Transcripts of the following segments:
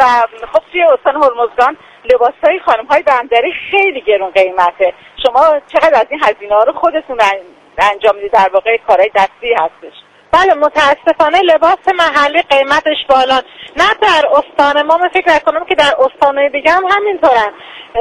و خب توی استان هرمزگان لباسای خانم‌های بندری خیلی گرون قیمته. شما چقدر از این هزینه‌ها رو خودتون انجام میدید؟ در واقع کارهای دستی هستش. بله متاسفانه لباس محلی قیمتش بالا، نه در استان ما، من فکر نکنم که در استان‌های دیگه هم همینطورن.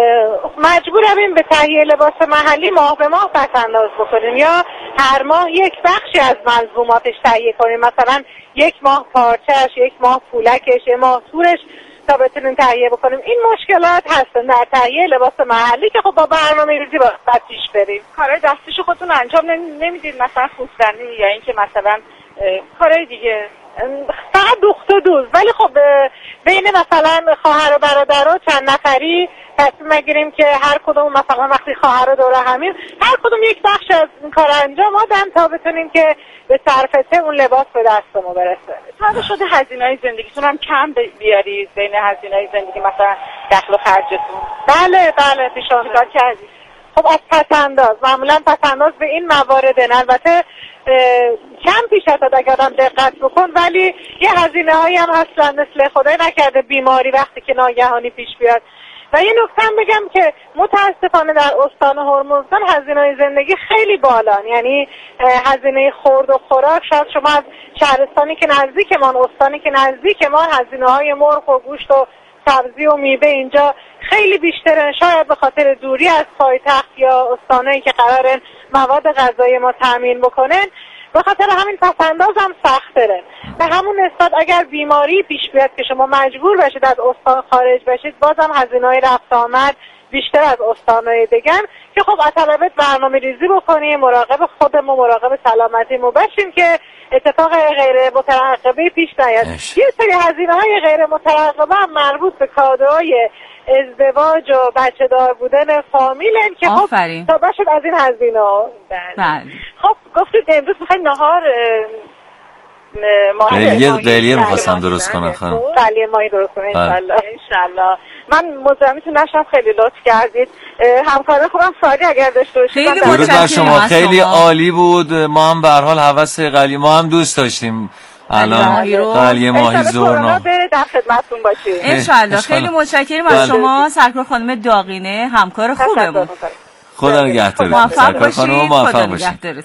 مجبوریم به تهیه لباس محلی ماه به ماه پس‌انداز بکنیم یا هر ماه یک بخشی از ملزوماتش تهیه کنیم، مثلا یک ماه پارچه‌اش، یک ماه پولکش، یک ماه تورش تا بتونیم تهیه بکنیم. این مشکلات هستن در تهیه لباس محلی که خب با برنامه‌ریزی باید پیش بریم. کارهای دستیشو خودتون انجام نمیدید، مثلا خوستنی یا اینکه مثلا کارهای دیگه؟ فقط دوخت و دوز، ولی خب بین مثلا خواهر و برادرها چند نفری تصمیم میگیریم که هر کدوم مثلا وقتی خواهر و دوره همین هر کدوم یک بخش از این کار انجام آدم تا بتونیم که به صرفته اون لباس به دستمون برسه. تا شده هزینه‌های زندگیتون هم کم بیارید بین هزینه‌های زندگی، مثلا دخل و خرجتون؟ بله پیشنهاد کردید. خب از پس‌انداز، معمولا پس‌انداز به این موارد، البته کم پیش از اگر آدم دقت بکن، ولی یه هزینه هایی هم هستن مثل خدای نکرده بیماری وقتی که ناگهانی پیش بیاد. و یه نکته هم بگم که متاسفانه در استان هرمزگان هزینه زندگی خیلی بالان، یعنی هزینه خورد و خوراک، شاید شما از شهرستانی که نزدیکمان، استانی که نزدیکمان، هزینه های مرغ و گوشت و سبزی و میوه اینجا خیلی بیشتره، شاید به خاطر دوری از پایتخت یا استانایی که قرارن مواد غذایی ما تامین بکنن، به خاطر همین پس‌انداز هم سخت داره. به همون نسبت اگر بیماری پیش بیاد که شما مجبور بشید از استان خارج بشید، بازم هزینه‌های رفت آمد بیشتر از استان‌های دیگه، که خب اطلبت برنامه‌ریزی بکنیم، مراقب خودمون، مراقب سلامتیمون باشیم که اتفاق غیر مترقبه پیش نیاد. یه سری هزینه‌های غیر مترقبه هم مربوط به کادوهای ازدواج و بچه دار بودن فامیلن که خب تا باشد از این هزینه‌ها. بله. خب گفتید امروز می‌خواید نهار قلیه می‌خواستم درست کنم خانم. قلیه ماهی درست کنم انشالله. من مزاحمتون نشم، خیلی لطف کردید. همکاران خوبم سوالی اگر داشته باشید. خیلی متشکرم شما، خیلی عالی بود. ما هم به هر حال هوس قلیه ما هم دوست داشتیم. الان قلیه ماهی زورنا بره در خدمتتون باشیم ان شاء الله. خیلی متشکرم از شما سرکار خانم داغینه، همکار خوبمون. خدا نگهدارتون سرکار خانم، موفق باشید.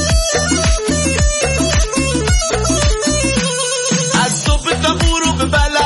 از صبح تا غروب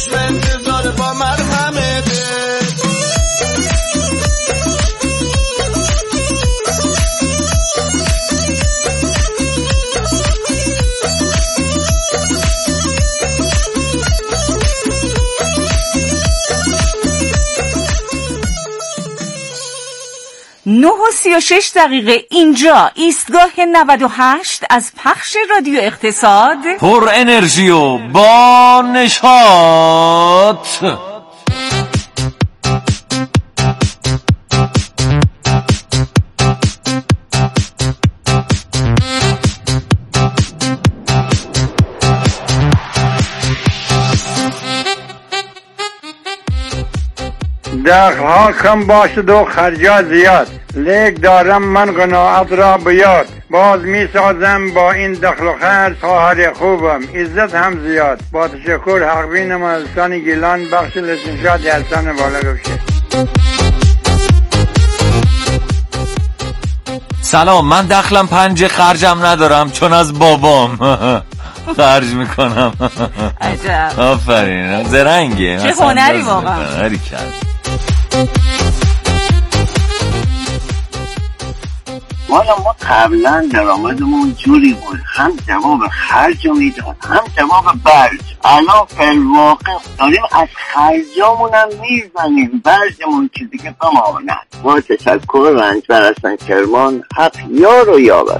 چشم انتظار با مرهمته. نه و 36 دقیقه اینجا ایستگاه 98 از پخش رادیو اقتصاد، پر انرژی و با نشاط. دخلها کم باشد و خرجا زیاد، لیک دارم من قناعت را بیاد. باز می سازم با این دخل و خرج، خواهر خوبم عزت هم زیاد. با تشکر حقبینم از استان گیلان، بخش لسنشاد یلسان بالا گفشه. سلام، من دخلم 5 خرجم ندارم چون از بابام خرج میکنم. عجب، آفرین، زرنگه، چه هنری واقعا. هنری کرد. ما قبلا درآمدمون جوری بود، هم جواب خرج میداد هم جواب برج. الان فی‌الواقع داریم از خرجامون هم میزنیم، برجمون که دیگه بماند. با تشکر رنجبر هستن کرمان، حق یار و یاور.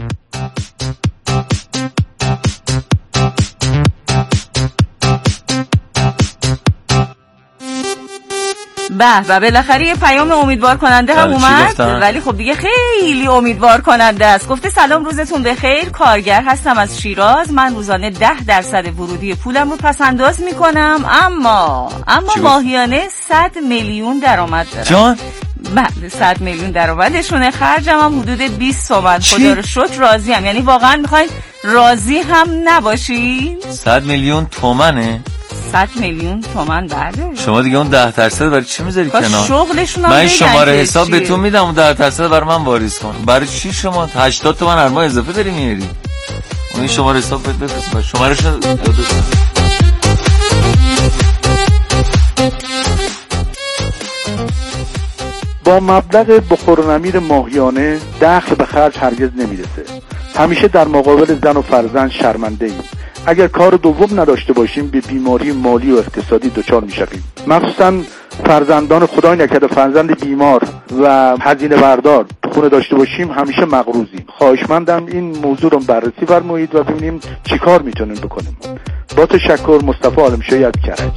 و بالاخره یه پیام امیدوار کننده هم اومد، ولی خب دیگه خیلی امیدوار کننده است. گفته سلام، روزتون بخیر، کارگر هستم از شیراز. من روزانه 10% ورودی پولم رو پس انداز میکنم، اما ماهیانه 100 میلیون درآمد دارم. جان؟ بله 100 میلیون درآمدشونه، خرجم هم حدود 20 تومن. خدا رو شکر راضیم. یعنی واقعا میخواین راضی هم نباشین؟ 100 میلیون تومنه؟ 100 میلیون تومان. بله. شما دیگه اون 10% برای چی میذاری کنار؟ شغلشون من شماره حساب بهتون میدم، اون 10% برای من واریز کن. برای چی شما 80 تومن هر ماه اضافه داری میاری؟ اون شماره حساب بهت بفرستم، شمارهش با مبلغ بخور و نمیر ماهیانه دخل به خرج هرگز نمیرسه. همیشه در مقابل زن و فرزند شرمنده ایم. اگر کار دوم نداشته باشیم به بیماری مالی و اقتصادی دچار میشویم. مخصوصا فرزندان خدای نکرده فرزند بیمار و هزینه بردار خونه داشته باشیم همیشه مقروضیم. خواهشمندم این موضوع رو بررسی فرمایید و ببینیم چیکار میتونیم بکنیم. با تشکر، مصطفی عالمشاهی از کرج.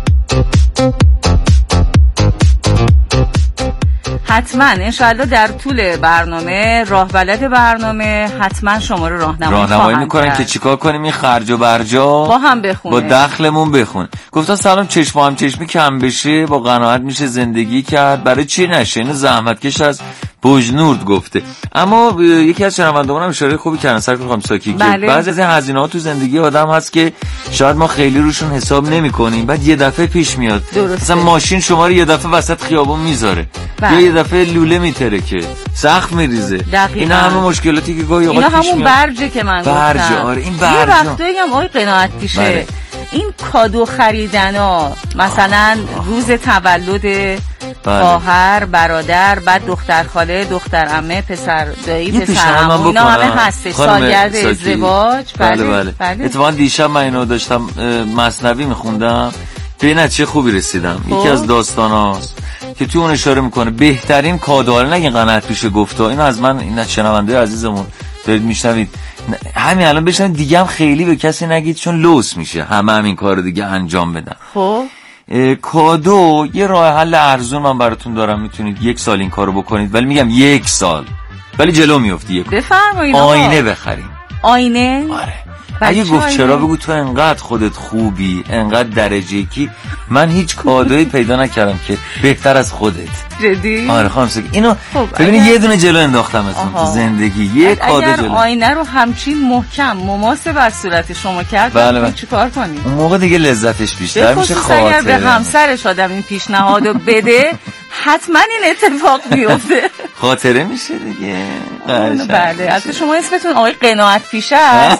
حتما انشاءالله در طول برنامه راه بلد برنامه حتما شما رو راهنمایی میکنن که چیکار کنیم این خرج و برجا با هم بخونه، با دخلمون بخون. گفتن سلام، چشم هم چشمی کم بشه با قناعت میشه زندگی کرد، برای چی نشه؟ اینو زحمتکش از بوجنورد گفته. اما یکی از شنوندگان هم اشاره خوبی کردن سرکار خانم ساکی که بعضی از این هزینه‌ها تو زندگی آدم هست که شاید ما خیلی روشون حساب نمی‌کنیم، بعد یه دفعه پیش میاد. مثلا ماشین شما رو یه دفعه وسط خیابون میذاره، یا یه دفعه لوله میترکه، سقف میریزه. اینا همه مشکلاتی که گاهی اوقات پیش میاد. اینا همون برجه که من گفتم. آره این برج. یه وقتایی هم آقای قناعت پیشه این کادو خریدنا، مثلا روز تولد خواهر، برادر، بعد دختر خاله، دختر عمه، پسر دایی، پسر عمو، اینا همه هسته، سالگرد ازدواج. بله. اتفاقا دیشب من اینو داشتم مثنوی میخوندم، به نتیجه خوبی رسیدم. یکی از داستاناست که تو اون اشاره میکنه بهترین کادو، نگه قناعت پیشه گفته، اینو از من، این شنونده عزیزمون دارید میشنوید، همین الان بشن دیگه هم خیلی به کسی نگید چون لوس میشه همین کارو دیگه انجام بدن. خب کادو یه راه حل ارزون من براتون دارم، میتونید 1 سال این کارو بکنید، ولی میگم 1 سال، ولی جلو میفتی. بفرمایید. آینه بخریم. آینه؟ آره. اگه گفت چرا، بگو تو انقدر خودت خوبی، انقدر درجه کی، من هیچ کادویی پیدا نکردم که بهتر از خودت. جدی؟ آره خانم ساکی، اینو ببینید یه دونه جلو انداختمتون تو زندگی، یه کادو جلو. اگر آینه رو همچین محکم مماسه بر صورت شما کرد، بله. چیکار کنید؟ اون موقع دیگه لذتش بیشتر میشه. خاطره اگر به همسرش آدم این پیشنهادو بده حتما این اتفاق میفته. خاطره میشه دیگه. بله. البته شما اسمتون آقای قناعت پیشه است،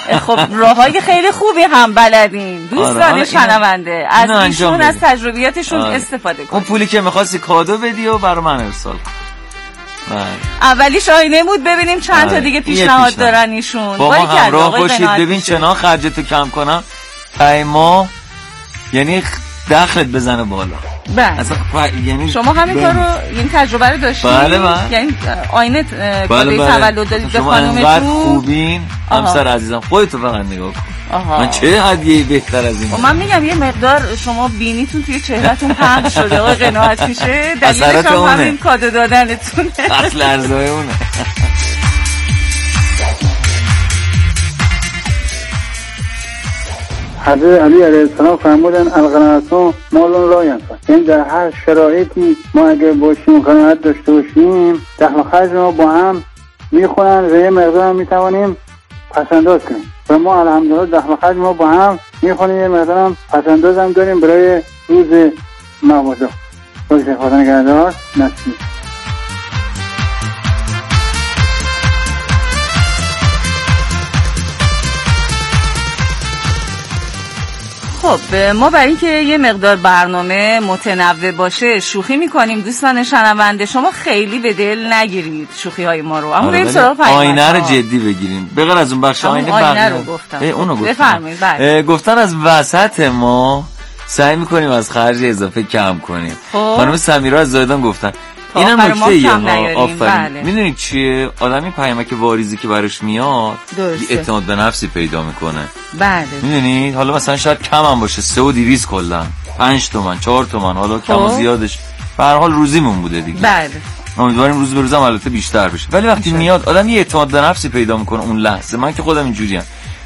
خب راههای خیلی خوبی هم بلدین دوستان شنونده، از ایشون از تجربیاتشون استفاده کنید. اون پولی که می‌خواستی کادو بدی و برای من ارسال کن. اولیش آینه بود، ببینیم چند تا دیگه پیشنهاد دارن ایشون. با ما همراه باشید ببین چنا خرجتو کم کنم ما، یعنی دخلت بزنه بالا. یعنی شما همین کارو این تجربه رو داشتید؟ بله یعنی آینه کادوی تولد دادید به خانومتون؟ شما انقدر خوبین همسر عزیزم، خودتو فقط نگاه کن. من چه هدیه‌ای بهتر از این؟ من میگم یه مقدار شما بینیتون توی چهرهتون پهن شده آقای قناعت میشه، دلیلش هم همین کادو دادنتونه. اصل ارزای اونه. حضرت علی علیه السلام فرمودن القناعة مال لا ینفع، یعنی در هر شرایطی ما اگر باشیم قناعت داشته باشیم دخل و خرج ما با هم میخونن و یه مقدار هم میتوانیم پسنداز کنیم و ما الحمدلله دخل و خرج ما با هم میخونیم، یه مقدار هم پسنداز هم داریم برای روز مبادا. باشه خدا نگهدار. نسیم. خب ما برای اینکه یه مقدار برنامه متنوع باشه شوخی میکنیم دوستان شنونده، شما خیلی به دل نگیرید شوخی های ما رو، اما بریم سراغ آینه رو جدی بگیریم. بغیر از اون بخش آینه رو گفتم. اونو گفتم. بفرمایید. گفتن از وسط ما سعی میکنیم از خرج اضافه کم کنیم. خانم سمیرا از زایدان گفتن اینم نکته آفرین. میدونید چیه؟ آدمی پیامک واریزی که براش میاد اعتماد به نفسی پیدا میکنه. بله. میدونید حالا مثلا شاید کم هم باشه 3200 کلا 5 تومن 4 تومن حالا کم و زیادش به هر حال روزیمون بوده دیگه. بله. امیدواریم روز به روزم البته بیشتر بشه، ولی وقتی میاد آدم یه اعتماد به نفسی پیدا میکنه اون لحظه. من که خودم اینجوریم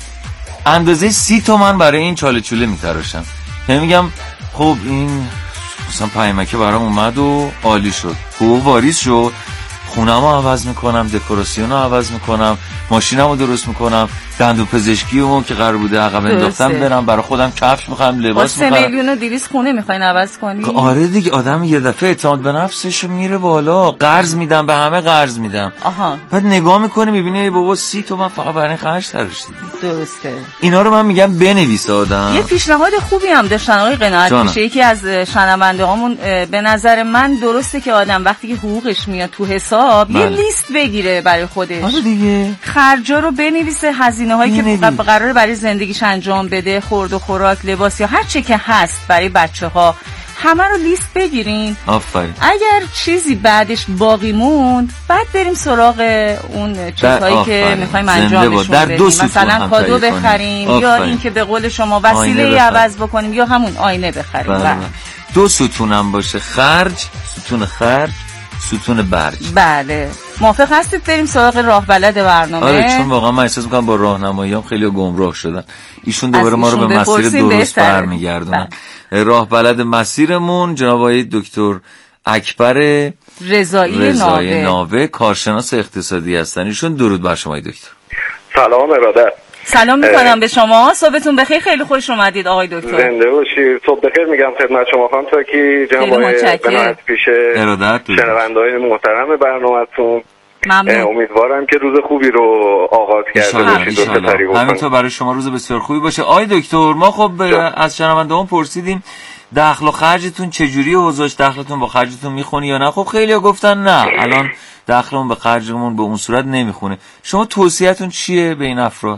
اندازه 30 تومن برای این چاله چوله میتراشم، یعنی میگم خب این مثلا پیامکه برام اومد و عالی شد، حقوق واریز شد، خونه‌مو عوض میکنم، دکوراسیونو عوض میکنم، ماشینمو درست میکنم، دندون پزشکیمو که قرار بوده عقب انداختم برم برای خودم کفش میخوام، لباس میخوام. 3 میلیون و 200 خونه میخواین عوض کنی؟ آره دیگه، آدم یه دفعه اعتماد به نفسش میره بالا. قرض میدم به همه، قرض میدم. بعد نگاه میکنه میبینه بابا 30 تومن فقط برای خرج تراشتی. درسته. اینا رو من میگم بنویس آدم. یه پیشنهاد خوبی هم داشتن آقای قناعت میشه، یکی از شنونده‌هامون به نظر من درسته که آدم وقتی که حقوقش میاد تو حساب یه لیست بگیره برای خودش. آره دیگه. خرجا رو بنویسه، هزینه‌هایی که قراره برای زندگیش انجام بده، خورد و خوراک، لباس یا هر چه که هست برای بچه‌ها، همه رو لیست بگیرین. آفرین. اگر چیزی بعدش باقی موند بعد بریم سراغ اون چیزهایی که می‌خوایم انجامشون بدیم، مثلا کادو بخریم یا اینکه به قول شما وسیله‌ای عوض بکنیم یا همون آینه بخریم. بله. 2 ستونم باشه، خرج، ستون خرج، ستون برج. بله. موافق هستید بریم سراغ راه بلد برنامه؟ آره، چون واقعا من احساس می‌کنم با راهنماییام خیلی گمراه شدن. ایشون دوباره ما رو به مسیر درست برمیگردونن. راه بلد مسیرمون جناب آقای دکتر اکبر رضایی ناوه کارشناس اقتصادی هستن. ایشون درود بر شما دکتر. سلام ارادت. سلام میکنم به شما، صبحتون بخیر، خیلی خوش اومدید آقای دکتر. زنده باشید. صبح بخیر میگم خدمت شما خانم تاکی، جناب آقای قناعت پیشه، شنونده‌های محترم برنامه‌تون. ممنون. امیدوارم که روز خوبی رو آغاز کرده باشید. همینطور برای شما روز بسیار خوبی باشه. آقای دکتر ما خب از شنونده‌هام پرسیدیم دخل و خرجتون چجوریه، اوضاعش دخلتون با خرجتون میخونه یا نه؟ خب خیلی‌ها گفتن نه الان دخلمون به خرجمون به اون صورت نمیخونه. شما توصیه‌تون چیه به این افراد؟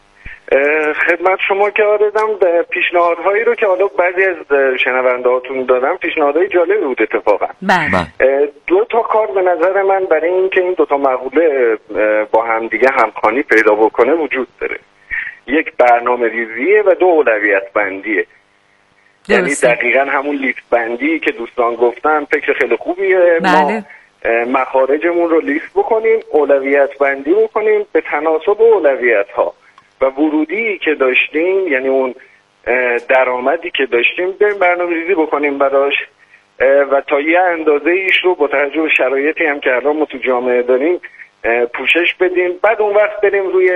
خدمت شما که آردم پیشنهادهایی رو که حالا بعضی از شنوندهاتون دادم پیشنهادهای جالب بود اتفاقا. بله. 2 تا کار به نظر من برای اینکه این 2 تا مقوله با هم دیگه همخوانی پیدا بکنه وجود داره. یک برنامه ریزیه و 2 اولویت بندیه. یعنی دقیقاً همون لیست بندی که دوستان گفتن فکر خیلی خوبیه. بله. ما مخارجمون رو لیست بکنیم، اولویت بندی بکنیم به تناسب اولویت ها و ورودی که داشتیم، یعنی اون درآمدی که داشتیم بریم برنامه‌ریزی بکنیم براش و تا یه اندازه ایش رو با توجه به شرایطی هم که الان ما تو جامعه داریم پوشش بدیم. بعد اون وقت بریم روی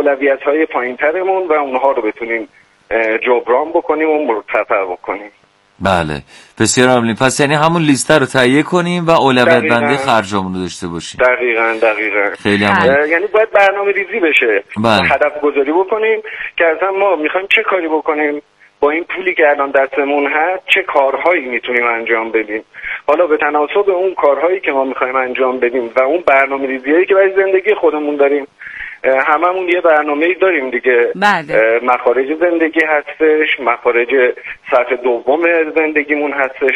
اولویت‌های پایین‌ترمون و اونها رو بتونیم جبران بکنیم و مرتفع بکنیم. بله بسیار عالی. پس یعنی همون لیست رو تهیه کنیم و اولویت بندی خرجامون رو داشته باشیم. دقیقاً خیلی عالی. یعنی باید برنامه‌ریزی بشه. بله. هدف گذاری بکنیم که اصلا ما می‌خوایم چه کاری بکنیم با این پولی که الان دستمون هست، چه کارهایی میتونیم انجام بدیم. حالا به تناسب اون کارهایی که ما می‌خوایم انجام بدیم و اون برنامه‌ریزیایی که برای زندگی خودمون داریم، هممون یه برنامه‌ای داریم دیگه. بله. مخارج زندگی هستش، مخارج سطح دوم زندگیمون هستش،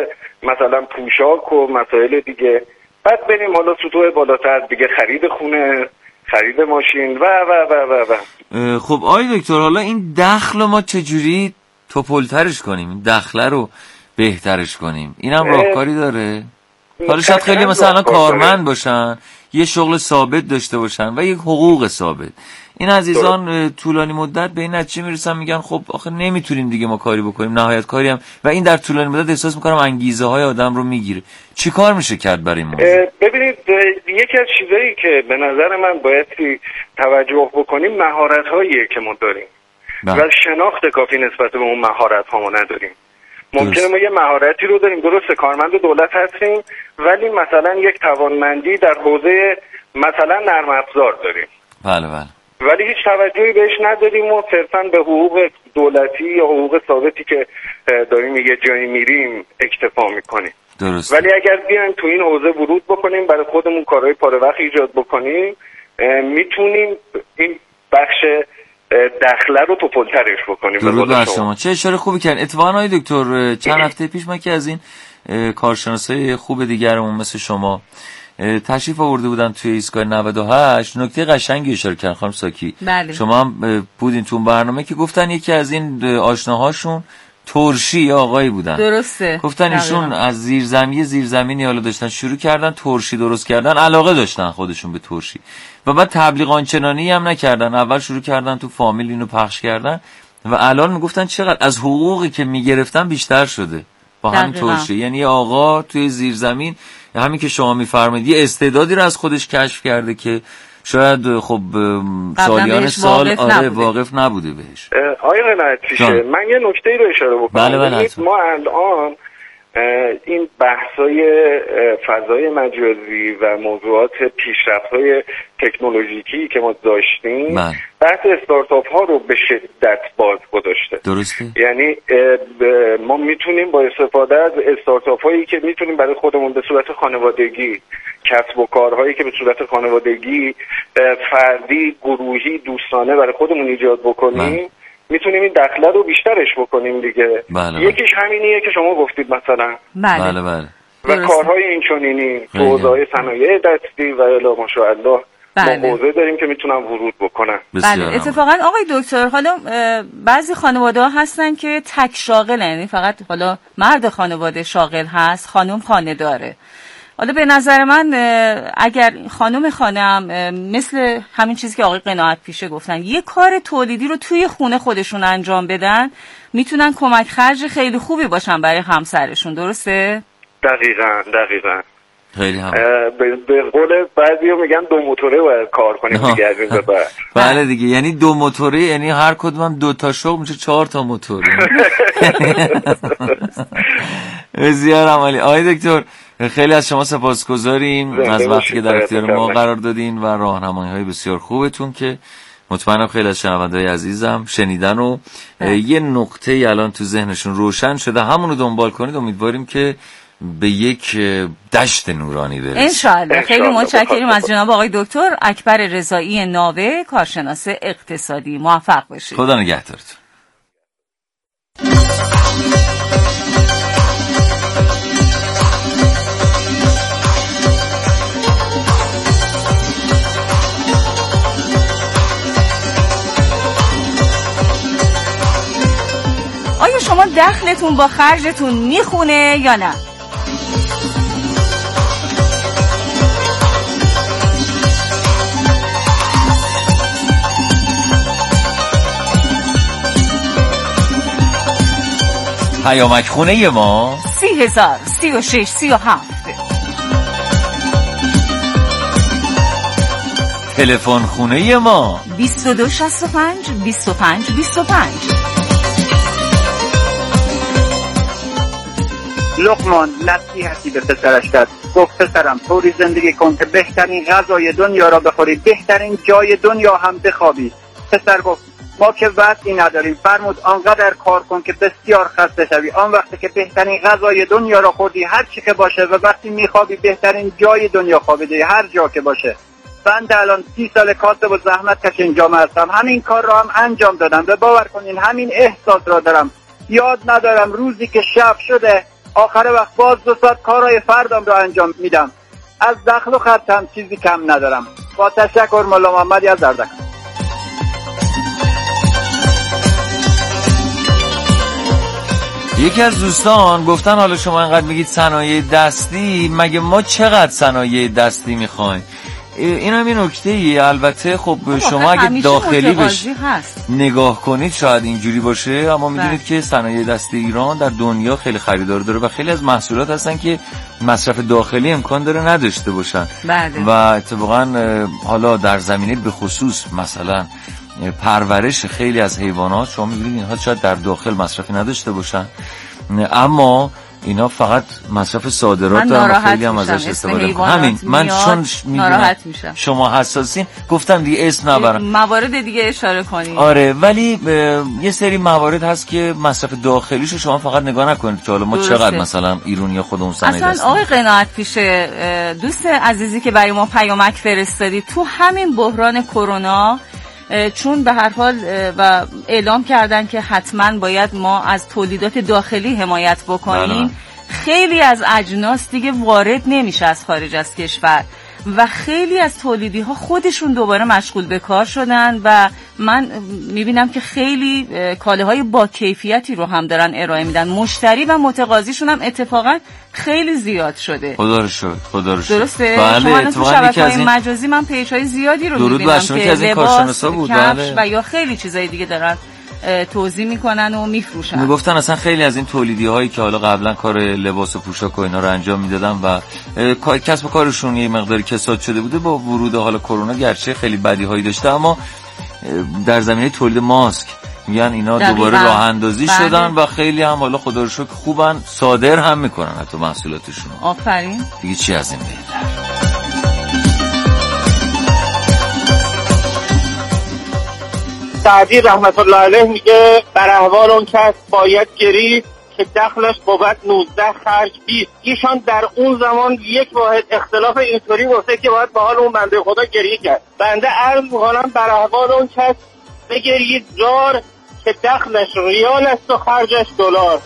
مثلا پوشاک و مسائل دیگه. بعد بریم حالا سطوح بالاتر دیگه، خرید خونه، خرید ماشین و و و و و. خب آقای دکتر، حالا این دخل ما چجوری توپلترش کنیم؟ این دخل رو بهترش کنیم، اینم راهکاری داره؟ حالا شاید خیلی مثلا کارمند باشن، یه شغل ثابت داشته باشن و یک حقوق ثابت. این عزیزان طولانی مدت به این نتیجه میرسن، میگن خب آخه نمیتونیم دیگه ما کاری بکنیم، نهایت کاری هم، و این در طولانی مدت احساس میکنم انگیزه های آدم رو میگیره. چی کار میشه کرد برای ما؟ ببینید یکی از چیزایی که به نظر من باید توجه بکنیم مهارت هاییه که ما داریم و شناخت کافی نسبت به اون مهارت ها ما نداریم. ممکنه ما یه مهارتی رو داریم، درسته کارمند دولت هستیم، ولی مثلا یک توانمندی در حوزه مثلا نرم افزار داریم. بله بله. ولی هیچ توجهی بهش نداریم و صرفاً به حقوق دولتی یا حقوق ثابتی که داریم یه جایی میریم اکتفا میکنیم. درست. ولی اگر بیایم تو این حوزه ورود بکنیم، برای خودمون کارهای پاره وقت ایجاد بکنیم، میتونیم این بخش دخله رو توپلترش بکنیم. درود بر شما. چه اشاره خوبی کردن. اتفاقا آقای دکتر چند هفته پیش من که از این کارشناسای خوب دیگرمون مثل شما تشریف آورده بودن توی ایستگاه 98، نکته قشنگی اشاره کردن خانم ساکی. بله. شما هم بودین تو برنامه که گفتن یکی از این آشناهاشون ترشی آقایی بودن. درسته. گفتن ایشون از زیرزمینی حالا داشتن شروع کردن ترشی درست کردن، علاقه داشتن خودشون به ترشی و بعد تبلیغ آنچنانی هم نکردن، اول شروع کردن تو فامیل اینو پخش کردن و الان میگفتن چقدر از حقوقی که میگرفتن بیشتر شده با همین ترشی. یعنی آقا توی زیرزمین همین که شما میفرمایید یه استعدادی رو از خودش کشف کرده که شاید خب سالیان سال واقف نبوده بهش. آقای قناعت‌پیشه، من یه نکته رو اشاره بکنم. بله ما الان این بحث‌های فضای مجازی و موضوعات پیشرفت‌های تکنولوژیکی که ما داشتیم، بحث استارتاپ ها رو به شدت باز گذاشته. درسته. یعنی ما میتونیم با استفاده از استارتاپ هایی که میتونیم برای خودمون به صورت خانوادگی، کسب و کارهایی که به صورت خانوادگی، فردی، گروهی، دوستانه برای خودمون ایجاد بکنیم، میتونیم این دخله رو بیشترش بکنیم دیگه. یکیش همینیه که شما گفتید مثلا. بله بله. و کارهای اینچنینی تو حوزه صنایع دستی و الا ماشاءالله ما حوزه داریم که میتونن ورود بکنن. بله اتفاقا آقای دکتر، حالا بعضی خانواده ها هستن که تک شاغل، یعنی فقط حالا مرد خانواده شاغل هست، خانم خانه داره. حالا به نظر من اگر خانم خانم مثل همین چیزی که آقای قناعت‌پیشه گفتن یه کار تولیدی رو توی خونه خودشون انجام بدن، میتونن کمک خرج خیلی خوبی باشن برای همسرشون. درسته؟ دقیقاً. خیلی هم به قول بعضی‌ها میگن دو موتوره باید کار کنیم دیگه از این به بعد. بله دیگه، یعنی دو موتوره، یعنی هر کدوم 2 تا شغل میشه 4 تا موتور. بسیار عالی. آقای دکتر خیلی از شما سپاسگزاریم از وقتی که در اختیار ما قرار دادین و راهنمایی‌های بسیار خوبتون که مطمئنم خیلی از شنونده‌های عزیزم شنیدن و یه نقطه الان تو ذهنشون روشن شده، همون رو دنبال کنید. امیدواریم که به یک دشت نورانی برسیم انشاءالله. خیلی متشکریم از جناب آقای دکتر اکبر رضایی ناوه، کارشناس اقتصادی. موفق باشید. خدا نگهدارتون. آیا شما دخلتون با خرجتون میخونه یا نه؟ پیامک خونه ما 30,000 36 37. تلفن خونه ما 22 65 25 25. لقمان نصیحتی به پسرش کرد، گفت پسرم طوری زندگی کن که بهترین غذای دنیا را بخوری، بهترین جای دنیا هم بخوابی. پسر گفت ما که وقتی نداریم. فرمود آنقدر کار کن که بسیار خسته شوی. آن وقتی که بهترین غذای دنیا را خوردی، هر چی که باشه، و وقتی میخوابی بهترین جای دنیا خوابیدی، هر جا که باشه. بنده الان 30 سال کاسب و زحمت کش اینجا هستم، همین کار را هم انجام دادم و باور کنین همین احساس را دارم. یاد ندارم روزی که شب شده آخر وقت باز 2 ساعت کارهای فردام را انجام میدم. از دخل و خرجم چیزی کم ندارم. با تشکر مولا محمدی از اردک. یکی از دوستان گفتن حالا شما اینقدر میگید صنایع دستی، مگه ما چقدر صنایع دستی میخوایم؟ این هم این نکته‌ای. البته خب شما اگه داخلی بهش نگاه کنید شاید اینجوری باشه، اما میدونید که صنایع دستی ایران در دنیا خیلی خریدار داره و خیلی از محصولات هستن که مصرف داخلی امکان داره نداشته باشن. و اتفاقا حالا در زمینه به خصوص مثلا پرورش خیلی از حیوانات شما می‌بینید اینها شاید در داخل مصرفی نداشته باشن، اما اینا فقط مصرف صادرات دارن و خیلی هم ازش استفاده میکنن. همین من چون میدونم شما حساسین گفتم دیگه اسم نبرم، موارد دیگه اشاره کنید. آره، ولی یه سری موارد هست که مصرف داخلیشو شما فقط نگاه نکنید که حالا ما چقدر مثلا ایرانی خودمون صنایع دستیم. اصلا آقای قناعت پیشه، دوست عزیزی که برای ما پیامک فرستادی، تو همین بحران کرونا چون به هر حال و اعلام کردن که حتما باید ما از تولیدات داخلی حمایت بکنیم، خیلی از اجناس دیگه وارد نمیشه از خارج از کشور و خیلی از تولیدی ها خودشون دوباره مشغول به کار شدن و من میبینم که خیلی کالاهای با کیفیتی رو هم دارن ارائه میدن. مشتری و متقاضیشون هم اتفاقا خیلی زیاد شده. خدا رو شکر. درسته؟ بله، شما تو شبکه‌های مجازی من پیج‌های زیادی رو میبینم که از این کارشناسا بود، کفش و یا خیلی چیزای دیگه دارن توزیع میکنن و میفروشن. میگفتن اصلا خیلی از این تولیدی هایی که حالا قبلا کار لباس و پوشاک و اینا رو انجام میدادن و کسب و کارشون یه مقداری کساد شده بوده با ورود حالا کرونا، گرچه خیلی بدی هایی داشته، اما در زمینه تولید ماسک میگن اینا دوباره راه اندازی شدن و خیلی هم حالا خدا رو شکر خوبن، صادر هم میکنن حتی محصولاتشون. آفرین. دیگه چی از این بهتر. سعدی رحمت الله علیه میگه بر احوال اون کس باید گریست که دخلش بود 19 خرج 20. ایشان در اون زمان یک واحد اختلاف اینطوری واسه که باید به حال اون بنده خدا گریه کرد. بنده عرض میکنم بر احوال اون کس بگرید زار که دخلش ریال است و خرجش دلار.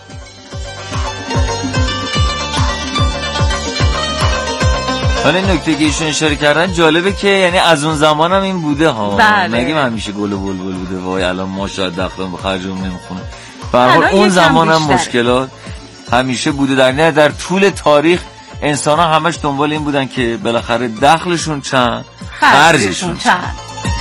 حالا این نکته که ایشون اشاره کردن جالبه که یعنی از اون زمان هم این بوده ها. نگیم همیشه گل و بلبل بوده وای الان ما شاید دخلمون به خرجمون نمیخونه. به هر حال اون زمان هم مشکلات همیشه بوده. در طول تاریخ انسان ها همش دنبال این بودن که بالاخره دخلشون چند خرجشون چند.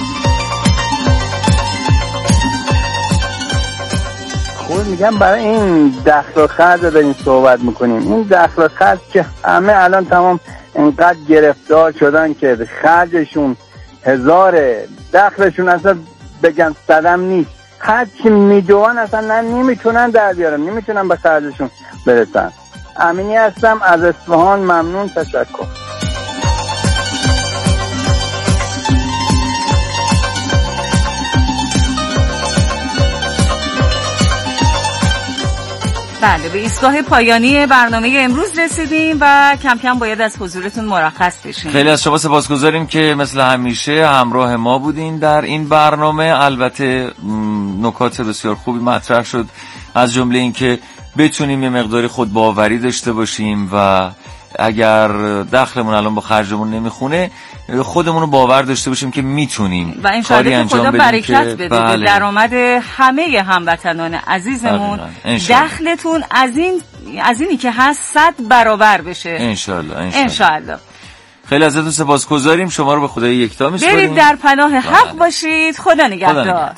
خود میگم برای این دخل و خرج داریم صحبت میکنیم. این دخل و خرج که همه الان تمام اینقدر گرفتار شدن که خرجشون 1000، دخلشون اصلا بگن صدم نیست. هرچی میدوان اصلا نمیتونن در بیارن، نمیتونن به خرجشون برسن. امینی هستم از اصفهان. ممنون، تشکر. بله، به ایستگاه پایانی برنامه امروز رسیدیم و کم کم باید از حضورتون مرخص بشیم. خیلی از شما سپاسگزاریم که مثل همیشه همراه ما بودین در این برنامه. البته نکات بسیار خوبی مطرح شد، از جمله این که بتونیم یه مقداری خودباوری داشته باشیم و اگر دخلمون الان با خرجمون نمیخونه خودمون رو باور داشته باشیم که میتونیم و کاری انجام بدیم. خدا برکت بده به درآمد همه هموطنان عزیزمون. دخلتون از اینی که هست 100 برابر بشه انشالله. خیلی ازتون سپاسگزاریم. شما رو به خدای یکتا میسپاریم. برید در پناه حق باشید. خدا نگهدار.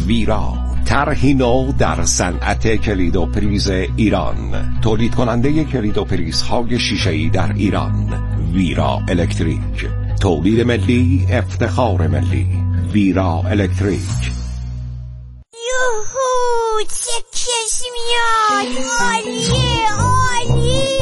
ویرا، طرحی نو در صنعت کلید و پریز ایران. تولید کننده کلید و پریزهای شیشه‌ای در ایران. ویرا الکتریک. تولید ملی، افتخار ملی. ویرا الکتریک. یوهو، چه کسی میاد! عالیه عالی!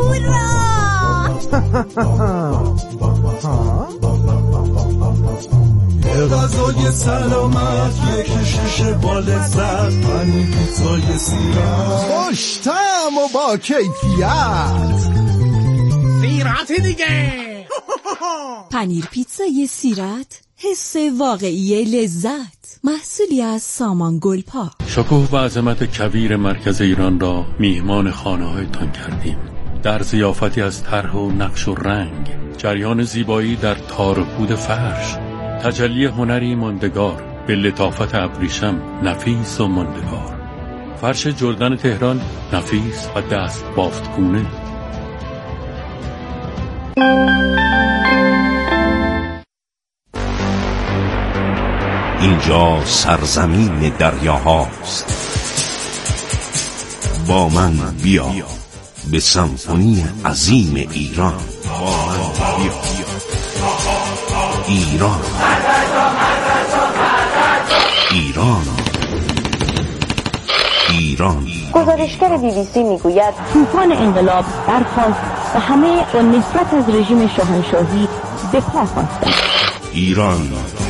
غذای سلامت، یک شیشه با لذت، پنیر پیتزای سیرت، خوش طعم و با کیفیت. سیرت دیگه. پنیر پیتزای سیرت، حس واقعی لذت. محصولی از سامان گلپا. شکوه و عظمت کویر مرکز ایران را میهمان خانه‌هایتان کردیم. در ضیافتی از طرح و نقش و رنگ، جریان زیبایی در تار و پود فرش، تجلی هنری ماندگار به لطافت ابریشم نفیس و ماندگار. فرش جردن تهران نفیس و دست بافتگونه. اینجا سرزمین دریاهاست. با من بیا به سمفونی عظیم ایران. با من بیا ایران. ایران. ایران. گزارشگر BBC میگوید طوفان انقلاب برخاست و همه با نفرت از رژیم شاهنشاهی به پا خواستند. ایران.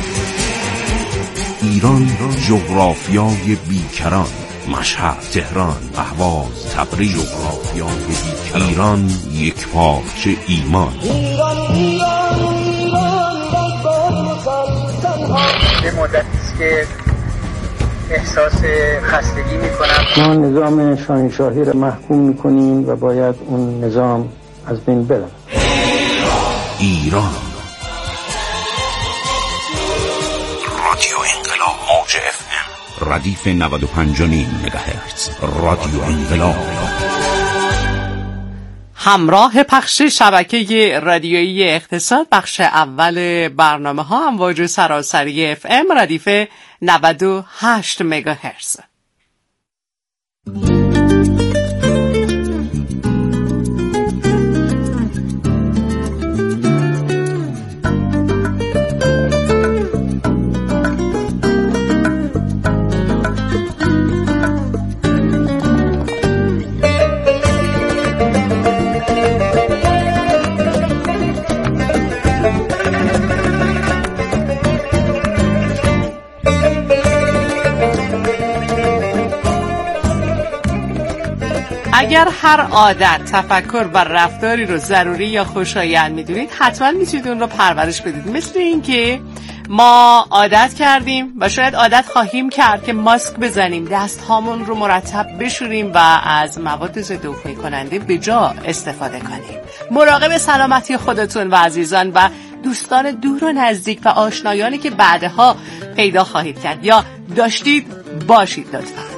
ایران جغرافیای بیکران. مشهد، تهران، اهواز، تبریز. جغرافیای بیکران. ایران یک پارچه ایمان. به مدتی است که احساس خستگی میکنم. ما نظام شاهنشاهی را محکوم میکنیم و باید اون نظام از بین بره. ایران. رادیو انقلاب موج FM ردیف 95.5 مگاهرتز. رادیو انقلاب. همراه پخش شبکه رادیویی اقتصاد، بخش اول برنامه ها امواج سراسری FM ردیف 98 مگاهرتز. اگر هر عادت، تفکر و رفتاری رو ضروری یا خوشایند میدونید، حتما میتونید اون رو پرورش بدید. مثل این که ما عادت کردیم و شاید عادت خواهیم کرد که ماسک بزنیم، دست هامون رو مرتب بشوریم و از مواد ضد عفونی کننده به جا استفاده کنیم. مراقب سلامتی خودتون و عزیزان و دوستان دور و نزدیک و آشنایانی که بعدها پیدا خواهید کرد یا داشتید باشید لطفا.